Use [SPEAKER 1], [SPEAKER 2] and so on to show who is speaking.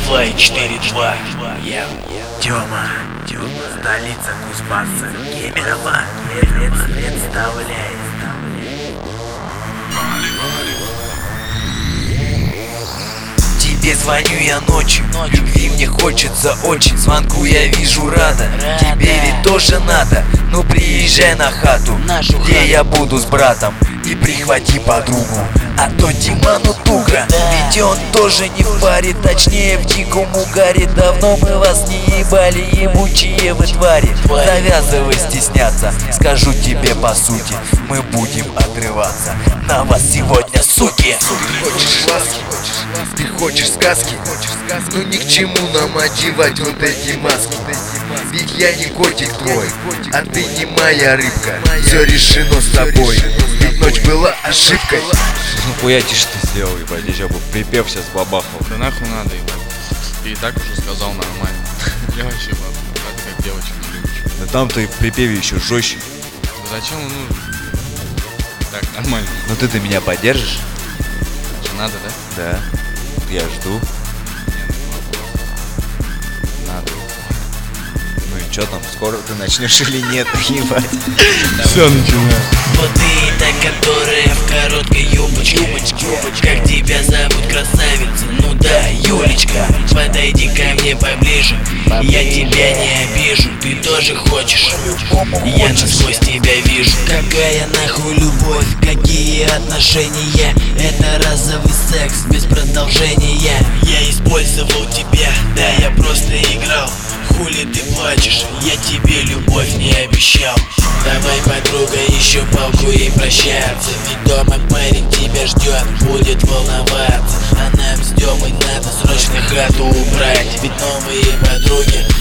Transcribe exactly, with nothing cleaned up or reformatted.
[SPEAKER 1] Давай, четыре два. Я
[SPEAKER 2] Тёма, Тёма, столица Кузбасса, Кемерово, представляет. Тебе звоню я ночью, любви мне хочется очень, звонку я вижу рада, тебе ведь тоже надо, ну приезжай на хату, где я буду с братом, и прихвати подругу, а то Диману туго, ведь он тоже не в паре, точнее в диком угаре. Давно мы вас не ебали, ебучие вы твари. Завязывай стесняться, скажу тебе по сути, мы будем отрываться на вас сегодня, суки.
[SPEAKER 3] Ты хочешь ласки, ты хочешь сказки, ну ни к чему нам одевать вот эти маски. Ведь я не котик твой, а ты не моя рыбка. Все решено с тобой, ведь ночь была ошибкой.
[SPEAKER 4] Ну хуя тише ты сделал, ебать, я сейчас бы припев сейчас бабахал.
[SPEAKER 5] Да нахуй надо, ебать. Ты и так уже сказал нормально. Я вообще, ладно, а ты как девочек не любишь.
[SPEAKER 4] Да там ты в припеве еще жестче.
[SPEAKER 5] Да зачем он нужен? Так, нормально.
[SPEAKER 4] Но ты-то меня поддержишь?
[SPEAKER 5] Что, надо, да?
[SPEAKER 4] Да. Я жду.
[SPEAKER 5] Не, ну вопрос.
[SPEAKER 4] Надо. Ну и чё там, скоро ты начнешь или нет, ебать?
[SPEAKER 5] Все, начинаем.
[SPEAKER 1] Вот ты та, которая в короткой юбочке. Как тебя зовут, красавица? Ну да, Юлечка. Подойди ко мне поближе, я тебя не обижу. Ты тоже хочешь? Я насквозь тебя вижу. Какая нахуй любовь, какие отношения? Это разовый секс без продолжения. Я использовал тебя, да я просто играл. Хули ты плачешь, я тебе любовь не обещал. Давай, подруга, еще палку и прощаться, ведь дома парень тебя ждет, будет волноваться. А нам с Демой надо срочно хату убрать, ведь новые подруги